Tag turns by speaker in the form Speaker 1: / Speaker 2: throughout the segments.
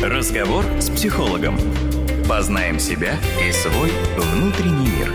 Speaker 1: Разговор с психологом. Познаем себя и свой внутренний мир.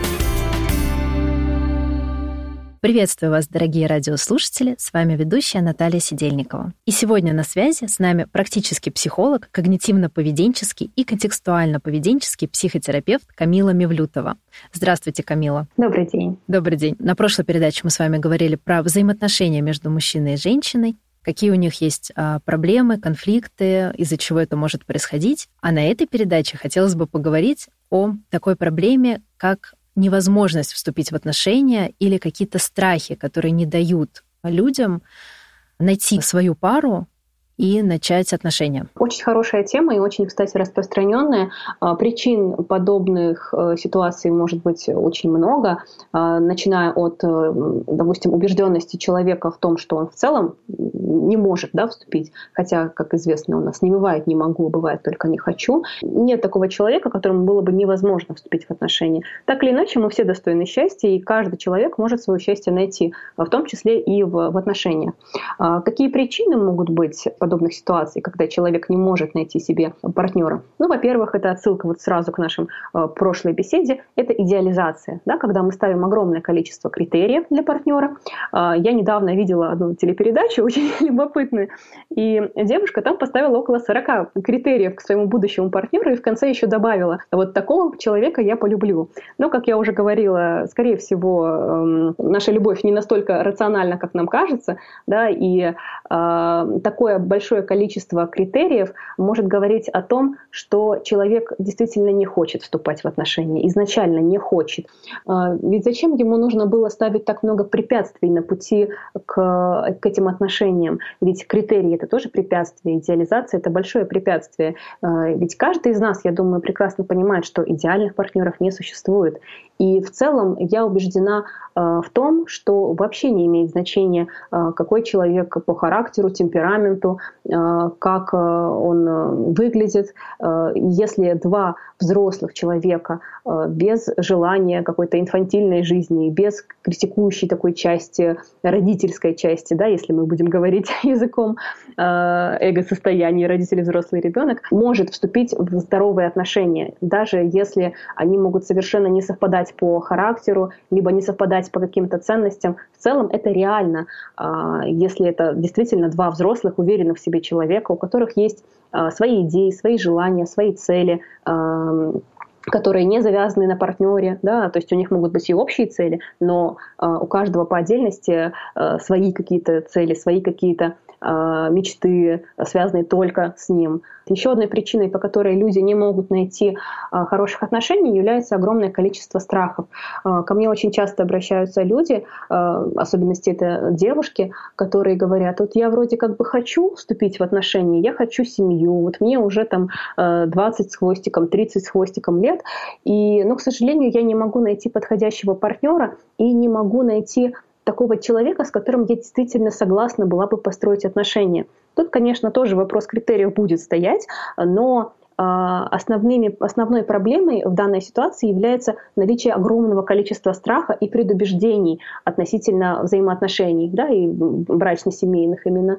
Speaker 2: Приветствую вас, дорогие радиослушатели, с вами ведущая Наталья Сидельникова. И сегодня на связи с нами практический психолог, когнитивно-поведенческий и контекстуально-поведенческий психотерапевт Камила Мевлютова. Здравствуйте, Камила.
Speaker 3: Добрый день.
Speaker 2: Добрый день. На прошлой передаче мы с вами говорили про взаимоотношения между мужчиной и женщиной, какие у них есть проблемы, конфликты, из-за чего это может происходить. А на этой передаче хотелось бы поговорить о такой проблеме, как невозможность вступить в отношения или какие-то страхи, которые не дают людям найти свою пару и начать отношения.
Speaker 3: Очень хорошая тема и очень, кстати, распространенная. Причин подобных ситуаций может быть очень много, начиная от, допустим, убежденности человека в том, что он в целом не может вступить, хотя, как известно, у нас не бывает «не могу», бывает только «не хочу». Нет такого человека, которому было бы невозможно вступить в отношения. Так или иначе, мы все достойны счастья, и каждый человек может свое счастье найти, в том числе и в отношениях. Какие причины могут быть подобных ситуаций, когда человек не может найти себе партнера? Во-первых, это отсылка сразу к нашей прошлой беседе, это идеализация, когда мы ставим огромное количество критериев для партнера. Я недавно видела одну телепередачу, очень любопытную, и девушка там поставила около 40 критериев к своему будущему партнеру и в конце еще добавила: вот такого человека я полюблю. Но, как я уже говорила, скорее всего, наша любовь не настолько рациональна, как нам кажется, и такое большое количество критериев может говорить о том, что человек действительно не хочет вступать в отношения, изначально не хочет. Ведь зачем ему нужно было ставить так много препятствий на пути к этим отношениям? Ведь критерии — это тоже препятствие, идеализация — это большое препятствие. Ведь каждый из нас, я думаю, прекрасно понимает, что идеальных партнеров не существует. И в целом я убеждена в том, что вообще не имеет значения, какой человек по характеру, темпераменту, как он выглядит. Если два взрослых человека без желания какой-то инфантильной жизни, без критикующей такой части, родительской части, если мы будем говорить языком эго-состояния родители, взрослый ребенок, может вступить в здоровые отношения, даже если они могут совершенно не совпадать по характеру, либо не совпадать по каким-то ценностям. В целом это реально, если это действительно два взрослых, уверенных в себе человека, у которых есть свои идеи, свои желания, свои цели, которые не завязаны на партнере, то есть у них могут быть и общие цели, но у каждого по отдельности свои какие-то цели, свои какие-то мечты, связанные только с ним. Еще одной причиной, по которой люди не могут найти хороших отношений, является огромное количество страхов. Ко мне очень часто обращаются люди, в особенности это девушки, которые говорят: вот я вроде как бы хочу вступить в отношения, я хочу семью, вот мне уже 20 с хвостиком, 30 с хвостиком лет, но, к сожалению, я не могу найти подходящего партнера и не могу найти такого человека, с которым я действительно согласна была бы построить отношения. Тут, конечно, тоже вопрос критериев будет стоять, но основной проблемой в данной ситуации является наличие огромного количества страха и предубеждений относительно взаимоотношений, и брачно-семейных именно.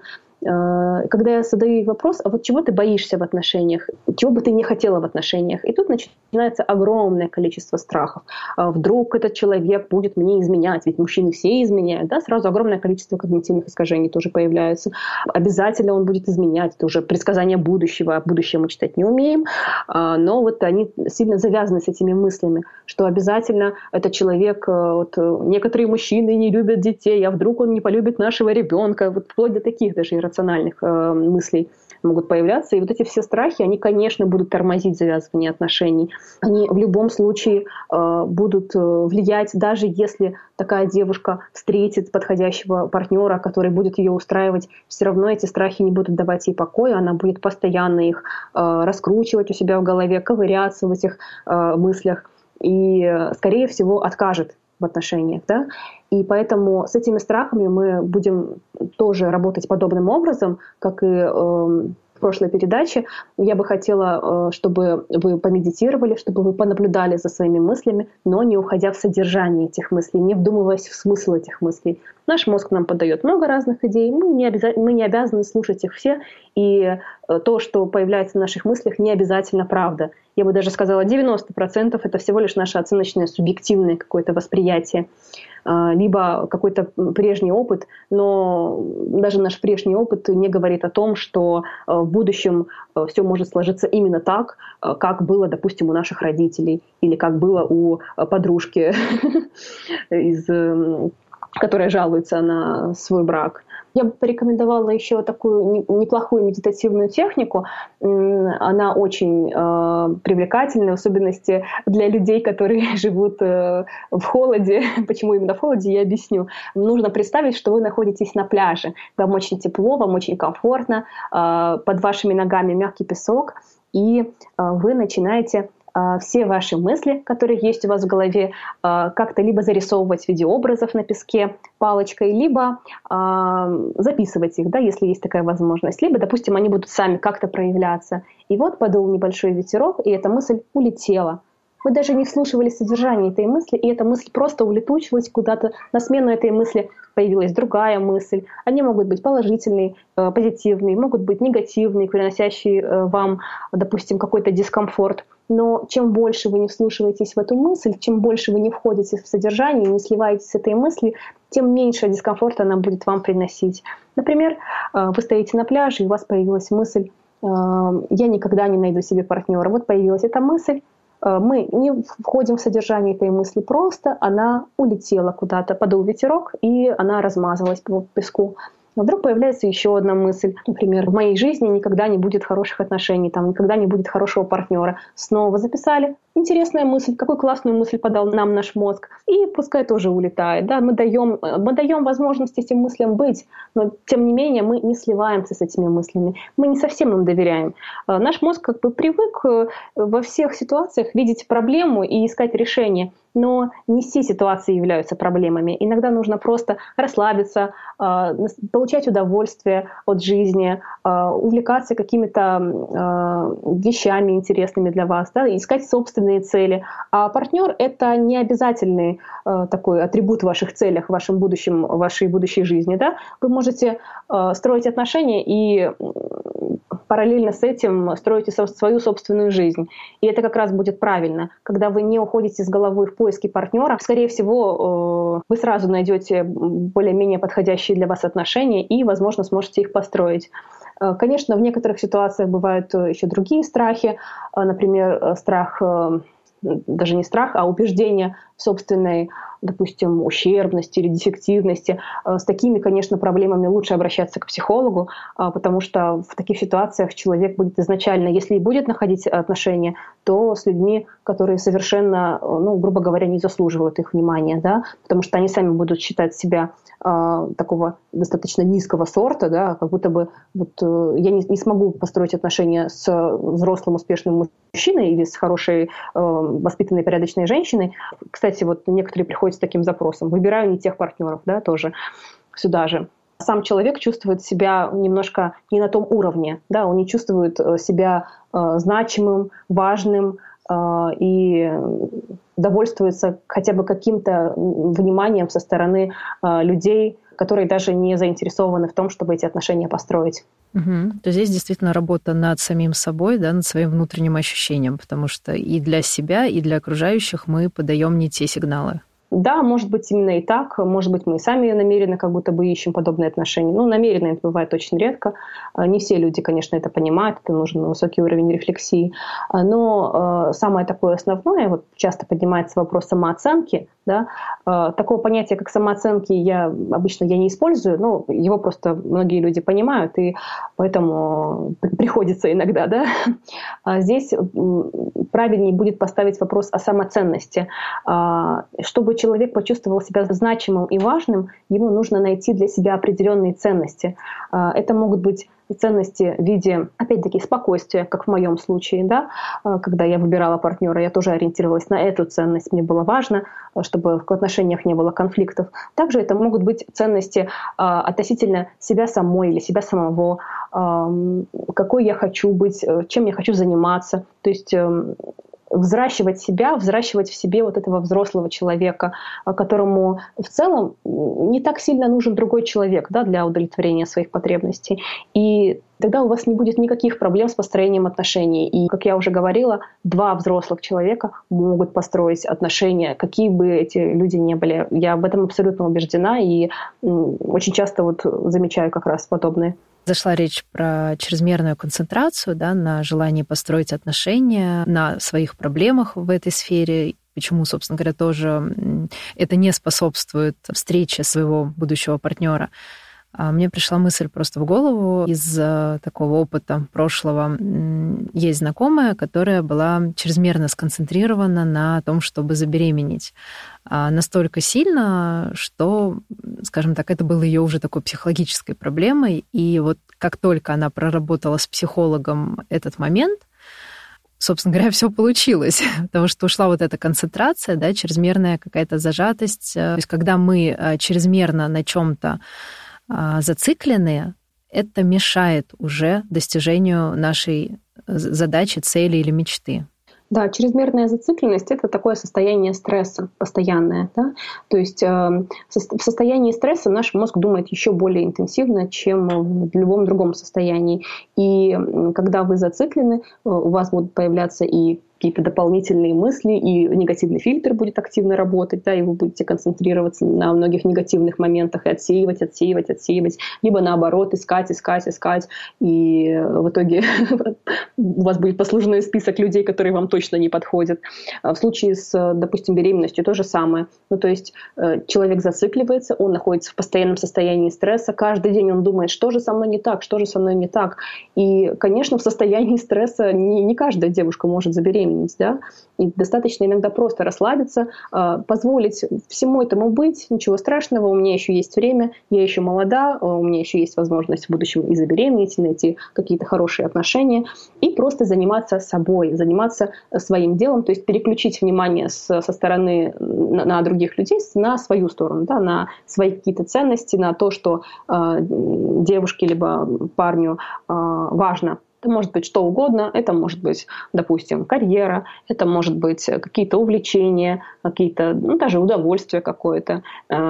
Speaker 3: Когда я задаю ей вопрос: а вот чего ты боишься в отношениях, чего бы ты не хотела в отношениях? И тут начинается огромное количество страхов. Вдруг этот человек будет мне изменять, ведь мужчины все изменяют, сразу огромное количество когнитивных искажений тоже появляется. Обязательно он будет изменять, это уже предсказание будущего, а будущее мы читать не умеем, но они сильно завязаны с этими мыслями, что обязательно этот человек, некоторые мужчины не любят детей, а вдруг он не полюбит нашего ребенка, вплоть до таких даже иррациональных мыслей могут появляться. И эти все страхи, они, конечно, будут тормозить завязывание отношений. Они в любом случае будут влиять, даже если такая девушка встретит подходящего партнера, который будет ее устраивать, все равно эти страхи не будут давать ей покоя, она будет постоянно их раскручивать у себя в голове, ковыряться в этих мыслях и, скорее всего, откажет в отношениях. И поэтому с этими страхами мы будем тоже работать подобным образом, как и в прошлой передаче. Я бы хотела, чтобы вы помедитировали, чтобы вы понаблюдали за своими мыслями, но не уходя в содержание этих мыслей, не вдумываясь в смысл этих мыслей. Наш мозг нам подает много разных идей, мы не обязаны слушать их все, и то, что появляется в наших мыслях, не обязательно правда. Я бы даже сказала, 90% это всего лишь наше оценочное, субъективное какое-то восприятие, либо какой-то прежний опыт, но даже наш прежний опыт не говорит о том, что в будущем все может сложиться именно так, как было, допустим, у наших родителей или как было у подружки, которая жалуется на свой брак. Я бы порекомендовала еще такую неплохую медитативную технику. Она очень привлекательна, в особенности для людей, которые живут в холоде. Почему именно в холоде, я объясню. Нужно представить, что вы находитесь на пляже. Вам очень тепло, вам очень комфортно. Под вашими ногами мягкий песок. И вы начинаете все ваши мысли, которые есть у вас в голове, как-то либо зарисовывать в виде образов на песке палочкой, либо записывать их, да, если есть такая возможность. Либо, допустим, они будут сами как-то проявляться. И вот подул небольшой ветерок, и эта мысль улетела. Вы даже не вслушивались в содержание этой мысли, и эта мысль просто улетучилась куда-то. На смену этой мысли появилась другая мысль. Они могут быть положительные, позитивные, могут быть негативные, приносящие вам, допустим, какой-то дискомфорт. Но чем больше вы не вслушиваетесь в эту мысль, чем больше вы не входите в содержание, не сливаетесь с этой мыслью, тем меньше дискомфорта она будет вам приносить. Например, вы стоите на пляже, и у вас появилась мысль «я никогда не найду себе партнера». Вот появилась эта мысль. Мы не входим в содержание этой мысли, просто она улетела куда-то, подул ветерок, и она размазалась по песку. Но вдруг появляется еще одна мысль. Например, в моей жизни никогда не будет хороших отношений, там, никогда не будет хорошего партнера. Снова записали. Интересная мысль, какую классную мысль подал нам наш мозг. И пускай тоже улетает. Да? Мы даем возможность этим мыслям быть, но тем не менее мы не сливаемся с этими мыслями. Мы не совсем им доверяем. Наш мозг как бы привык во всех ситуациях видеть проблему и искать решение. Но не все ситуации являются проблемами. Иногда нужно просто расслабиться, получать удовольствие от жизни, увлекаться какими-то вещами интересными для вас, да, искать собственные цели. А партнер — это не обязательный такой атрибут в ваших целях, в вашем будущем, в вашей будущей жизни. Да? Вы можете строить отношения и параллельно с этим строите свою собственную жизнь. И это как раз будет правильно. Когда вы не уходите с головой в поиски партнера, скорее всего, вы сразу найдете более-менее подходящие для вас отношения и, возможно, сможете их построить. Конечно, в некоторых ситуациях бывают еще другие страхи. Например, страх, даже не страх, а убеждение в собственной, допустим, ущербности или дефективности. С такими, конечно, проблемами лучше обращаться к психологу, потому что в таких ситуациях человек будет изначально, если и будет находить отношения, то с людьми, которые совершенно, грубо говоря, не заслуживают их внимания, да, потому что они сами будут считать себя такого достаточно низкого сорта, да, как будто бы я не смогу построить отношения с взрослым успешным мужчиной или с хорошей воспитанной порядочной женщиной. Кстати, некоторые приходят с таким запросом. Выбираю не тех партнеров, да, тоже сюда же. Сам человек чувствует себя немножко не на том уровне, да, он не чувствует себя значимым, важным и довольствуется хотя бы каким-то вниманием со стороны людей, которые даже не заинтересованы в том, чтобы эти отношения построить.
Speaker 2: Угу. То здесь действительно работа над самим собой, да, над своим внутренним ощущением, потому что и для себя, и для окружающих мы подаем не те сигналы.
Speaker 3: Да, может быть, именно и так. Может быть, мы сами намеренно как будто бы ищем подобные отношения. Намеренно это бывает очень редко. Не все люди, конечно, это понимают. Это нужен высокий уровень рефлексии. Но самое такое основное, часто поднимается вопрос самооценки. Да? Такого понятия, как самооценки, я обычно не использую, но его просто многие люди понимают, и поэтому приходится иногда. Да? Здесь правильнее будет поставить вопрос о самоценности. Чтобы человек почувствовал себя значимым и важным, ему нужно найти для себя определенные ценности. Это могут быть ценности в виде, опять-таки, спокойствия, как в моем случае, да, когда я выбирала партнера, я тоже ориентировалась на эту ценность. Мне было важно, чтобы в отношениях не было конфликтов. Также это могут быть ценности относительно себя самой или себя самого, какой я хочу быть, чем я хочу заниматься. То есть взращивать себя, взращивать в себе вот этого взрослого человека, которому в целом не так сильно нужен другой человек, да, для удовлетворения своих потребностей. И тогда у вас не будет никаких проблем с построением отношений. И, как я уже говорила, два взрослых человека могут построить отношения, какие бы эти люди ни были. Я в этом абсолютно убеждена и очень часто вот замечаю как раз подобные.
Speaker 2: Зашла речь про чрезмерную концентрацию, да, на желании построить отношения, на своих проблемах в этой сфере. Почему, собственно говоря, тоже это не способствует встрече своего будущего партнера. Мне пришла мысль просто в голову из такого опыта прошлого. Есть знакомая, которая была чрезмерно сконцентрирована на том, чтобы забеременеть. Настолько сильно, что, скажем так, это было ее уже такой психологической проблемой. И вот как только она проработала с психологом этот момент, собственно говоря, все получилось, потому что ушла вот эта концентрация, да, чрезмерная какая-то зажатость. То есть когда мы чрезмерно на чем-то зацикленные, это мешает уже достижению нашей задачи, цели или мечты.
Speaker 3: Да, чрезмерная зацикленность — это такое состояние стресса постоянное. Да? То есть в состоянии стресса наш мозг думает еще более интенсивно, чем в любом другом состоянии. И когда вы зациклены, у вас будут появляться и какие-то дополнительные мысли, и негативный фильтр будет активно работать, да, и вы будете концентрироваться на многих негативных моментах и отсеивать, либо наоборот искать, и в итоге у вас будет послужной список людей, которые вам точно не подходят. В случае с, допустим, беременностью то же самое. Ну, то есть человек зацикливается, он находится в постоянном состоянии стресса, каждый день он думает, что же со мной не так. И, конечно, в состоянии стресса не каждая девушка может забеременеть. Да? И достаточно иногда просто расслабиться, позволить всему этому быть, ничего страшного, у меня еще есть время, я еще молода, у меня еще есть возможность в будущем и забеременеть, и найти какие-то хорошие отношения, и просто заниматься собой, заниматься своим делом, то есть переключить внимание со стороны на других людей на свою сторону, да, на свои какие-то ценности, на то, что девушке либо парню важно. Это может быть что угодно, это может быть, допустим, карьера, это может быть какие-то увлечения, какие-то, даже удовольствие какое-то.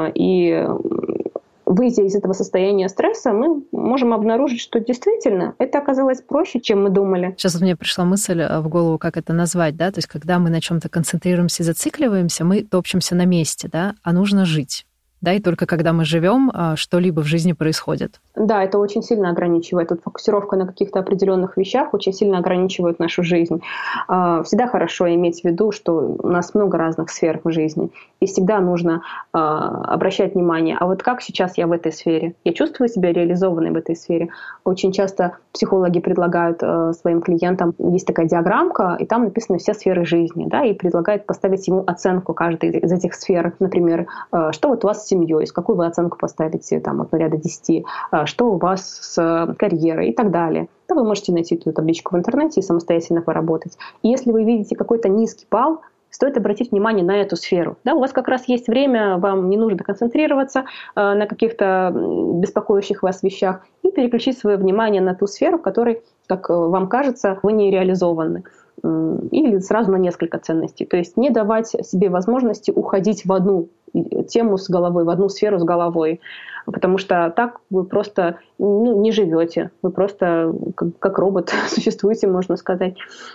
Speaker 3: И выйдя из этого состояния стресса, мы можем обнаружить, что действительно это оказалось проще, чем мы думали.
Speaker 2: Сейчас вот мне пришла мысль в голову, как это назвать, да, то есть когда мы на чем-то концентрируемся и зацикливаемся, мы топчемся на месте, да, а нужно жить. Да, и только когда мы живем, что-либо в жизни происходит.
Speaker 3: Да, это очень сильно ограничивает. Вот фокусировка на каких-то определенных вещах очень сильно ограничивает нашу жизнь. Всегда хорошо иметь в виду, что у нас много разных сфер в жизни. И всегда нужно обращать внимание, а вот как сейчас я в этой сфере? Я чувствую себя реализованной в этой сфере. Очень часто психологи предлагают своим клиентам, есть такая диаграммка, и там написаны все сферы жизни, да, и предлагают поставить ему оценку каждой из этих сфер. Например, что вот у вас с семьей, какую вы оценку поставите там, от 0 до 10, что у вас с карьерой и так далее. Да, вы можете найти эту табличку в интернете и самостоятельно поработать. И если вы видите какой-то низкий балл, стоит обратить внимание на эту сферу. Да, у вас как раз есть время, вам не нужно концентрироваться на каких-то беспокоящих вас вещах и переключить свое внимание на ту сферу, в которой, как вам кажется, вы не реализованы. Или сразу на несколько ценностей. То есть не давать себе возможности уходить в одну тему с головой, в одну сферу с головой. Потому что так вы просто не живете. Вы просто как робот существуете, можно сказать.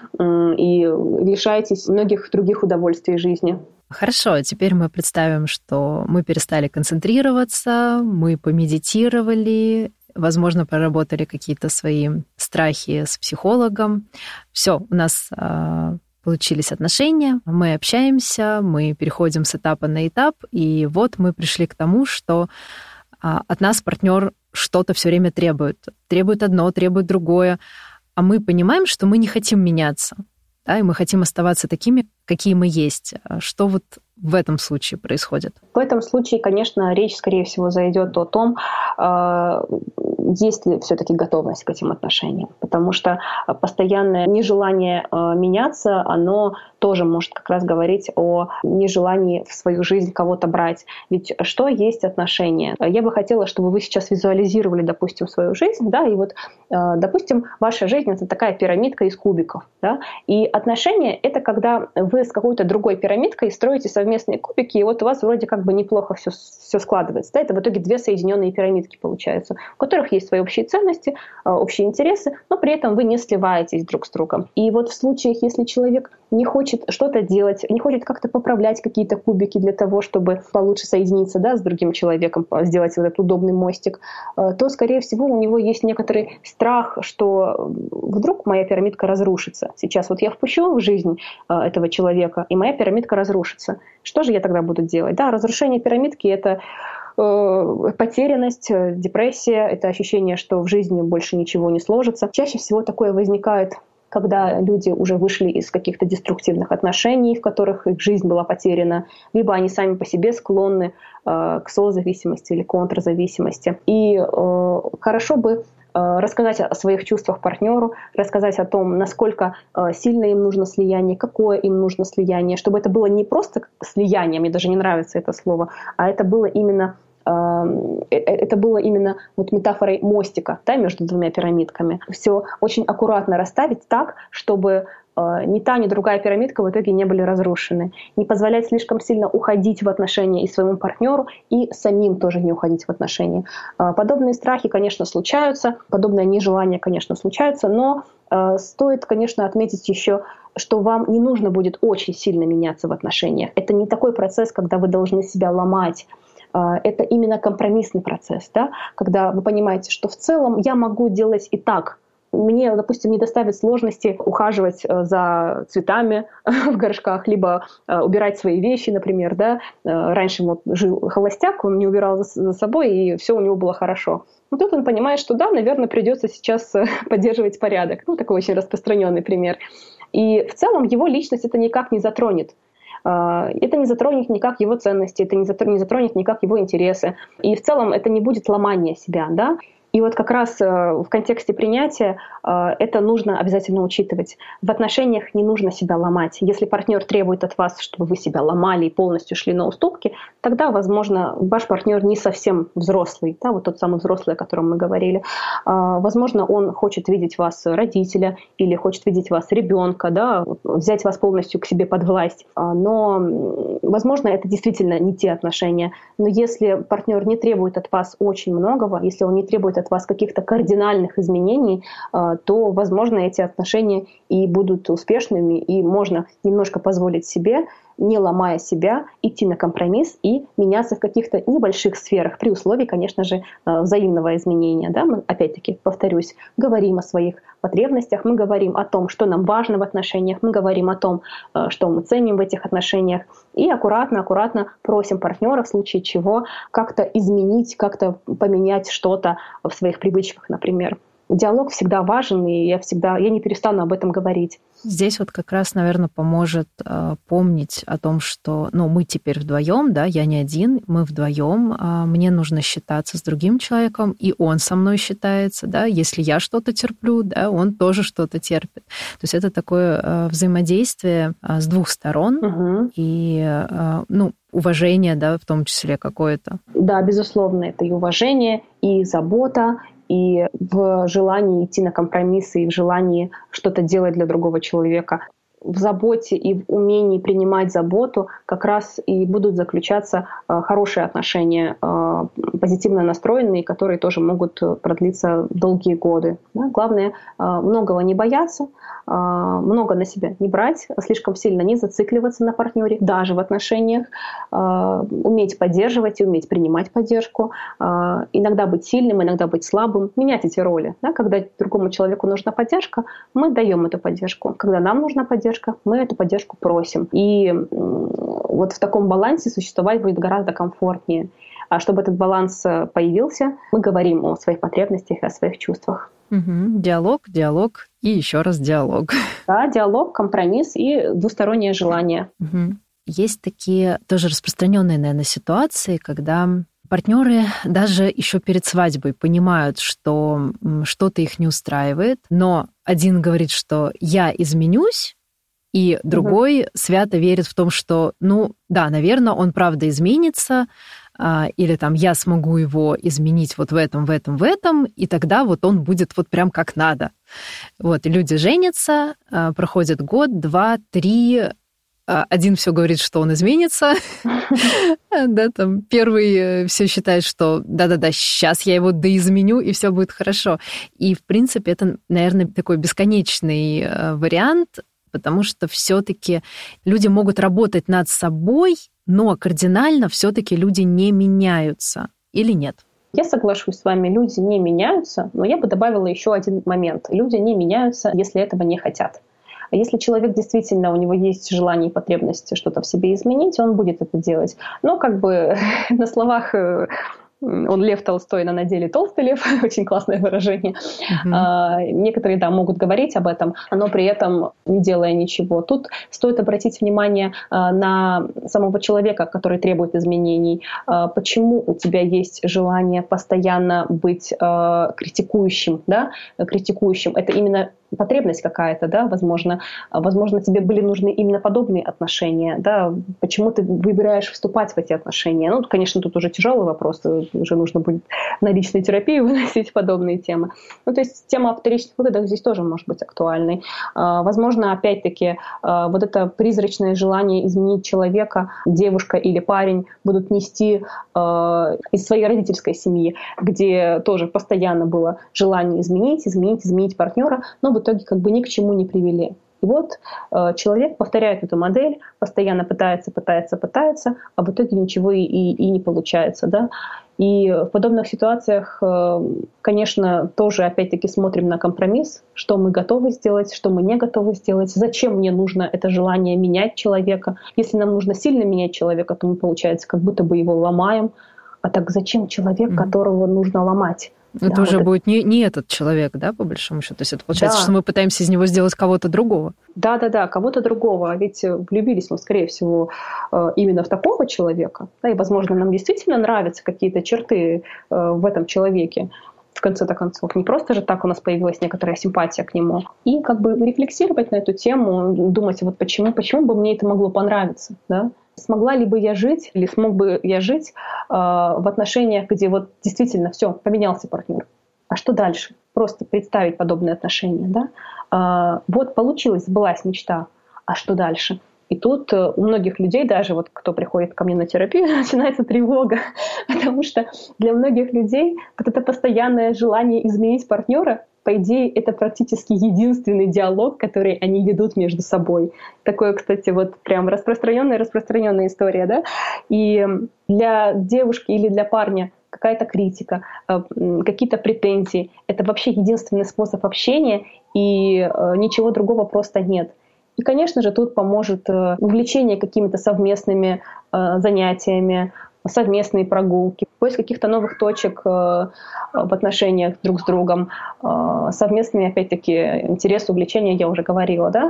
Speaker 3: И лишаетесь многих других удовольствий жизни.
Speaker 2: Хорошо, теперь мы представим, что мы перестали концентрироваться, мы помедитировали, возможно, проработали какие-то свои страхи с психологом. Все, у нас получились отношения, мы общаемся, мы переходим с этапа на этап, и вот мы пришли к тому, что от нас партнер что-то все время требует. Требует одно, требует другое, а мы понимаем, что мы не хотим меняться, да, и мы хотим оставаться такими, какие мы есть. Что вот в этом случае происходит?
Speaker 3: В этом случае, конечно, речь, скорее всего, зайдет о том, есть ли все-таки готовность к этим отношениям. Потому что постоянное нежелание меняться, оно тоже может как раз говорить о нежелании в свою жизнь кого-то брать. Ведь что есть отношения? Я бы хотела, чтобы вы сейчас визуализировали, допустим, свою жизнь, да, и вот, допустим, ваша жизнь — это такая пирамидка из кубиков, да, и отношения — это когда вы с какой-то другой пирамидкой строите совместные кубики, и вот у вас вроде как бы неплохо все складывается, да, это в итоге две соединенные пирамидки получаются, у которых есть свои общие ценности, общие интересы, но при этом вы не сливаетесь друг с другом. И вот в случаях, если человек не хочет что-то делать, не хочет как-то поправлять какие-то кубики для того, чтобы получше соединиться, да, с другим человеком, сделать вот этот удобный мостик, то, скорее всего, у него есть некоторый страх, что вдруг моя пирамидка разрушится. Сейчас вот я впущу в жизнь этого человека, и моя пирамидка разрушится. Что же я тогда буду делать? Да, разрушение пирамидки — это потерянность, депрессия, это ощущение, что в жизни больше ничего не сложится. Чаще всего такое возникает, когда люди уже вышли из каких-то деструктивных отношений, в которых их жизнь была потеряна, либо они сами по себе склонны к созависимости или контрзависимости. И хорошо бы рассказать о своих чувствах партнеру, рассказать о том, насколько сильно им нужно слияние, какое им нужно слияние, чтобы это было не просто слияние, мне даже не нравится это слово, а это было именно вот метафорой мостика, да, между двумя пирамидками. Все очень аккуратно расставить так, чтобы ни та, ни другая пирамидка в итоге не были разрушены. Не позволять слишком сильно уходить в отношения и своему партнеру, и самим тоже не уходить в отношения. Подобные страхи, конечно, случаются, подобное нежелание, конечно, случаются, но стоит, конечно, отметить еще, что вам не нужно будет очень сильно меняться в отношениях. Это не такой процесс, когда вы должны себя ломать. Это именно компромиссный процесс, да? Когда вы понимаете, что в целом я могу делать и так. Мне, допустим, не доставит сложности ухаживать за цветами в горшках, либо убирать свои вещи, например. Да? Раньше вот жил холостяк, он не убирал за собой, и все у него было хорошо. Но тут он понимает, что да, наверное, придется сейчас поддерживать порядок. Ну, такой очень распространенный пример. И в целом его личность это никак не затронет. Это не затронет никак его ценности, это не затронет никак его интересы. И в целом это не будет ломание себя, да? И вот как раз в контексте принятия это нужно обязательно учитывать. В отношениях не нужно себя ломать. Если партнер требует от вас, чтобы вы себя ломали и полностью шли на уступки, тогда, возможно, ваш партнер не совсем взрослый, да, вот тот самый взрослый, о котором мы говорили. Возможно, он хочет видеть вас родителя или хочет видеть вас ребенка, да, взять вас полностью к себе под власть. Но, возможно, это действительно не те отношения. Но если партнер не требует от вас очень многого, если он не требует от вас каких-то кардинальных изменений, то, возможно, эти отношения и будут успешными, и можно немножко позволить себе, не ломая себя, идти на компромисс и меняться в каких-то небольших сферах, при условии, конечно же, взаимного изменения. Да? Мы, опять-таки, повторюсь, говорим о своих потребностях, мы говорим о том, что нам важно в отношениях, мы говорим о том, что мы ценим в этих отношениях, и аккуратно просим партнера в случае чего как-то изменить, как-то поменять что-то в своих привычках, например. Диалог всегда важен, и я не перестану об этом говорить.
Speaker 2: Здесь вот как раз, наверное, поможет помнить о том, что мы теперь вдвоем, да, я не один, мы вдвоем, мне нужно считаться с другим человеком, и он со мной считается, да, если я что-то терплю, да, он тоже что-то терпит. То есть это такое взаимодействие с двух сторон, и, уважение, да, в том числе какое-то.
Speaker 3: Да, безусловно, это и уважение, и забота, и в желании идти на компромиссы, и в желании что-то делать для другого человека. В заботе и в умении принимать заботу как раз и будут заключаться хорошие отношения, позитивно настроенные, которые тоже могут продлиться долгие годы. Да? Главное, многого не бояться, много на себя не брать, слишком сильно не зацикливаться на партнере, даже в отношениях, уметь поддерживать и уметь принимать поддержку, иногда быть сильным, иногда быть слабым, менять эти роли. Да? Когда другому человеку нужна поддержка, мы даем эту поддержку. Когда нам нужна поддержка, мы эту поддержку просим. И вот в таком балансе существовать будет гораздо комфортнее. А чтобы этот баланс появился, мы говорим о своих потребностях и о своих чувствах.
Speaker 2: Диалог и еще раз диалог.
Speaker 3: Да, диалог, компромисс и двустороннее желание.
Speaker 2: Есть такие тоже распространенные, наверное, ситуации, когда партнеры даже еще перед свадьбой понимают, что что-то их не устраивает, но один говорит, что я изменюсь, И другой свято верит в том, что, наверное, он правда изменится, или там я смогу его изменить вот в этом, и тогда вот он будет вот прям как надо. Вот, и люди женятся, проходит год, 2, 3, один все говорит, что он изменится, да, там первый все считает, что да-да-да, сейчас я его доизменю, и все будет хорошо. И, в принципе, это, наверное, такой бесконечный вариант, потому что все-таки люди могут работать над собой, но кардинально все-таки люди не меняются. Или нет?
Speaker 3: Я соглашусь с вами, люди не меняются, но я бы добавила еще один момент. Люди не меняются, если этого не хотят. А если человек действительно, у него есть желание и потребность что-то в себе изменить, он будет это делать. Но как бы на словах он Лев Толстой, но на деле толстый лев, очень классное выражение. Некоторые, да, могут говорить об этом, но при этом не делая ничего. Тут стоит обратить внимание на самого человека, который требует изменений. Почему у тебя есть желание постоянно быть критикующим, да? Критикующим. Это именно потребность какая-то, да, возможно, тебе были нужны именно подобные отношения, да, почему ты выбираешь вступать в эти отношения? Ну, конечно, тут уже тяжелый вопрос, уже нужно будет на личной терапии выносить подобные темы. Ну, то есть тема о вторичных выгодах здесь тоже может быть актуальной. Возможно, опять-таки, вот это призрачное желание изменить человека, девушка или парень будут нести из своей родительской семьи, где тоже постоянно было желание изменить партнера, но в итоге как бы ни к чему не привели. И вот человек повторяет эту модель, постоянно пытается, а в итоге ничего и не получается. Да? И в подобных ситуациях, конечно, тоже опять-таки смотрим на компромисс, что мы готовы сделать, что мы не готовы сделать, зачем мне нужно это желание менять человека. Если нам нужно сильно менять человека, то мы, получается, как будто бы его ломаем. А так зачем человек, которого нужно ломать?
Speaker 2: Это уже будет не этот человек, да, по большому счету? То есть это получается, что мы пытаемся из него сделать кого-то другого.
Speaker 3: Да, кого-то другого. А ведь влюбились мы, скорее всего, именно в такого человека. Да, и, возможно, нам действительно нравятся какие-то черты в этом человеке. В конце-то концов, не просто же так у нас появилась некоторая симпатия к нему. И как бы рефлексировать на эту тему, думать, вот почему бы мне это могло понравиться, да? Смогла ли бы я жить, или смог бы я жить в отношениях, где вот действительно все, поменялся партнер. А что дальше? Просто представить подобные отношения, да? Вот получилось, сбылась мечта. А что дальше? И тут у многих людей, даже вот кто приходит ко мне на терапию, начинается тревога, потому что для многих людей вот это постоянное желание изменить партнера, по идее, это практически единственный диалог, который они ведут между собой. Такое, кстати, вот прям распространенная история, да? И для девушки или для парня какая-то критика, какие-то претензии — это вообще единственный способ общения, и ничего другого просто нет. И, конечно же, тут поможет увлечение какими-то совместными занятиями, совместные прогулки, поиск каких-то новых точек в отношениях друг с другом, совместные, опять-таки, интересы, увлечения, я уже говорила, да,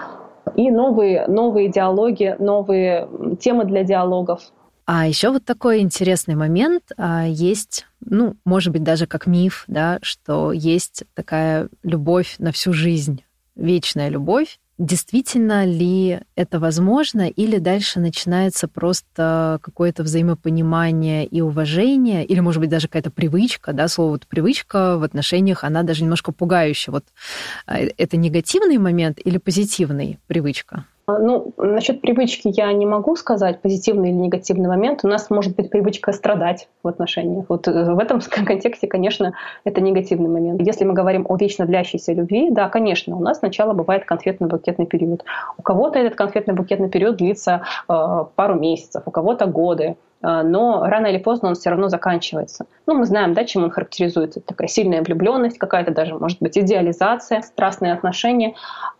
Speaker 3: и новые диалоги, новые темы для диалогов.
Speaker 2: А еще вот такой интересный момент есть, может быть, даже как миф, да, что есть такая любовь на всю жизнь, вечная любовь. Действительно ли это возможно, или дальше начинается просто какое-то взаимопонимание и уважение, или, может быть, даже какая-то привычка, да, слово вот привычка в отношениях, она даже немножко пугающая. Вот это негативный момент или позитивный привычка?
Speaker 3: Насчет привычки я не могу сказать, позитивный или негативный момент. У нас может быть привычка страдать в отношениях. Вот в этом контексте, конечно, это негативный момент. Если мы говорим о вечно длящейся любви, да, конечно, у нас сначала бывает конфетно-букетный период. У кого-то этот конфетно-букетный период длится пару месяцев, у кого-то годы. Но рано или поздно он все равно заканчивается. Мы знаем, да, чем он характеризуется. Такая сильная влюбленность, какая-то даже, может быть, идеализация, страстные отношения.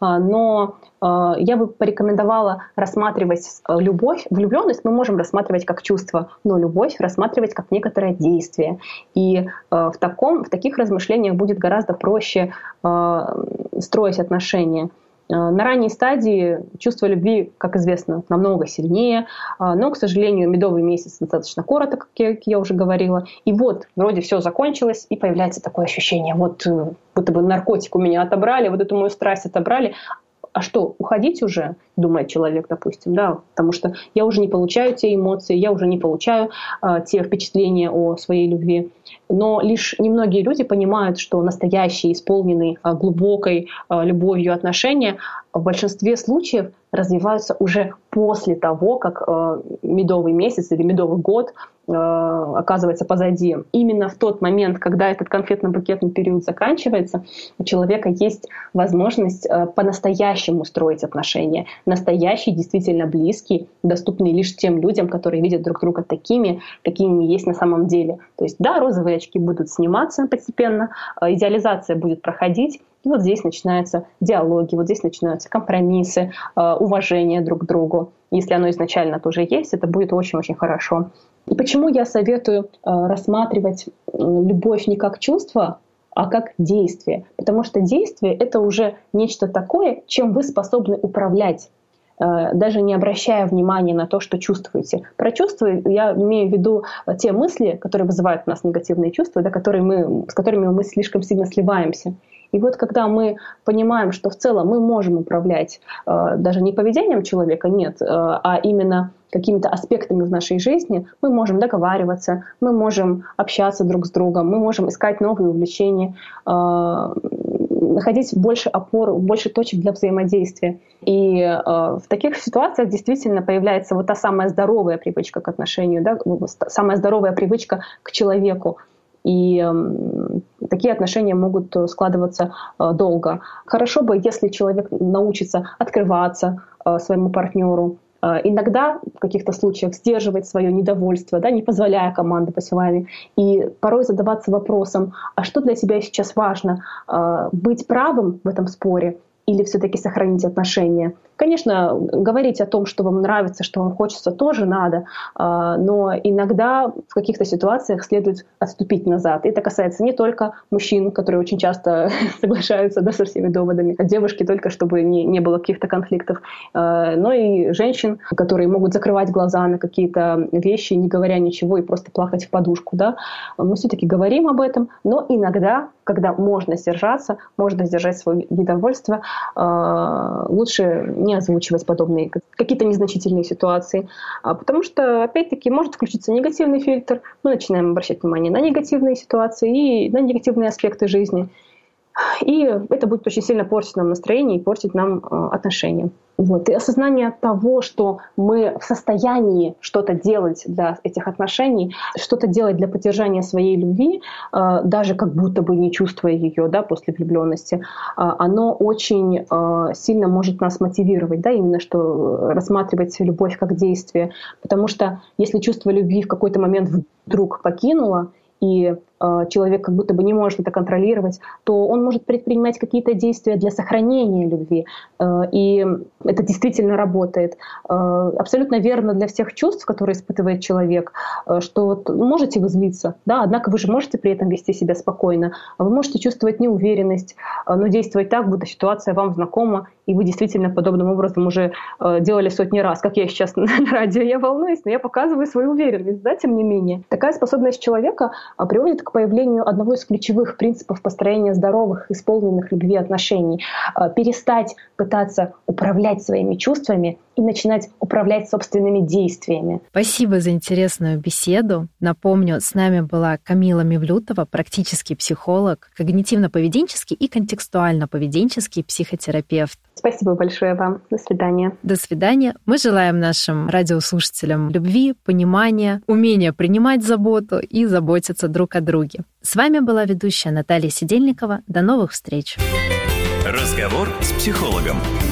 Speaker 3: Но я бы порекомендовала рассматривать любовь. Влюбленность мы можем рассматривать как чувство, но любовь рассматривать как некоторое действие. И в таких размышлениях будет гораздо проще строить отношения. На ранней стадии чувство любви, как известно, намного сильнее, но, к сожалению, медовый месяц достаточно коротко, как я уже говорила. И вот вроде все закончилось, и появляется такое ощущение, вот будто бы наркотик у меня отобрали, вот эту мою страсть отобрали. А что, уходить уже, думает человек, допустим, да, потому что я уже не получаю те эмоции, я уже не получаю те впечатления о своей любви. Но лишь немногие люди понимают, что настоящие, исполненные глубокой любовью отношения в большинстве случаев развиваются уже после того, как медовый месяц или медовый год оказывается позади. Именно в тот момент, когда этот конфетно-букетный период заканчивается, у человека есть возможность по-настоящему строить отношения. Настоящие, действительно близкие, доступные лишь тем людям, которые видят друг друга такими, какими есть на самом деле. То есть, да, розовые очки будут сниматься постепенно, идеализация будет проходить, и вот здесь начинаются диалоги, вот здесь начинаются компромиссы, уважение друг к другу. Если оно изначально тоже есть, это будет очень-очень хорошо. И почему я советую рассматривать любовь не как чувство, а как действие? Потому что действие — это уже нечто такое, чем вы способны управлять, даже не обращая внимания на то, что чувствуете. Про чувства я имею в виду те мысли, которые вызывают у нас негативные чувства, да, с которыми мы слишком сильно сливаемся. И вот когда мы понимаем, что в целом мы можем управлять даже не поведением человека, нет, а именно какими-то аспектами в нашей жизни, мы можем договариваться, мы можем общаться друг с другом, мы можем искать новые увлечения, находить больше опор, больше точек для взаимодействия. И в таких ситуациях действительно появляется вот та самая здоровая привычка к отношению, да, самая здоровая привычка к человеку. И такие отношения могут складываться долго. Хорошо бы, если человек научится открываться своему партнеру, иногда в каких-то случаях сдерживать свое недовольство, да, не позволяя командовать вами, и порой задаваться вопросом, а что для тебя сейчас важно, быть правым в этом споре или все-таки сохранить отношения. Конечно, говорить о том, что вам нравится, что вам хочется, тоже надо, но иногда в каких-то ситуациях следует отступить назад. И это касается не только мужчин, которые очень часто соглашаются, да, со всеми доводами, а девушки только, чтобы не было каких-то конфликтов, но и женщин, которые могут закрывать глаза на какие-то вещи, не говоря ничего, и просто плакать в подушку. Да. Мы все-таки говорим об этом, но иногда, когда можно сдержаться, можно сдержать свое недовольство, лучше не озвучивать подобные какие-то незначительные ситуации, потому что, опять-таки, может включиться негативный фильтр, мы начинаем обращать внимание на негативные ситуации и на негативные аспекты жизни, и это будет очень сильно портить нам настроение и портить нам отношения. Вот. И осознание того, что мы в состоянии что-то делать для этих отношений, что-то делать для поддержания своей любви, даже как будто бы не чувствуя ее, да, после влюбленности, оно очень сильно может нас мотивировать, да, именно что рассматривать любовь как действие. Потому что если чувство любви в какой-то момент вдруг покинуло, и человек как будто бы не может это контролировать, то он может предпринимать какие-то действия для сохранения любви. И это действительно работает. Абсолютно верно для всех чувств, которые испытывает человек, что вот можете вы злиться, да, однако вы же можете при этом вести себя спокойно. Вы можете чувствовать неуверенность, но действовать так, будто ситуация вам знакома, и вы действительно подобным образом уже делали сотни раз. Как я сейчас на радио, я волнуюсь, но я показываю свою уверенность, да, тем не менее. Такая способность человека приводит к появлению одного из ключевых принципов построения здоровых, исполненных любви отношений. Перестать пытаться управлять своими чувствами и начинать управлять собственными действиями.
Speaker 2: Спасибо за интересную беседу. Напомню, с нами была Камила Мевлютова, практический психолог, когнитивно-поведенческий и контекстуально-поведенческий психотерапевт.
Speaker 3: Спасибо большое вам. До свидания.
Speaker 2: До свидания. Мы желаем нашим радиослушателям любви, понимания, умения принимать заботу и заботиться друг о друге. С вами была ведущая Наталья Сидельникова. До новых встреч.
Speaker 1: Разговор с психологом.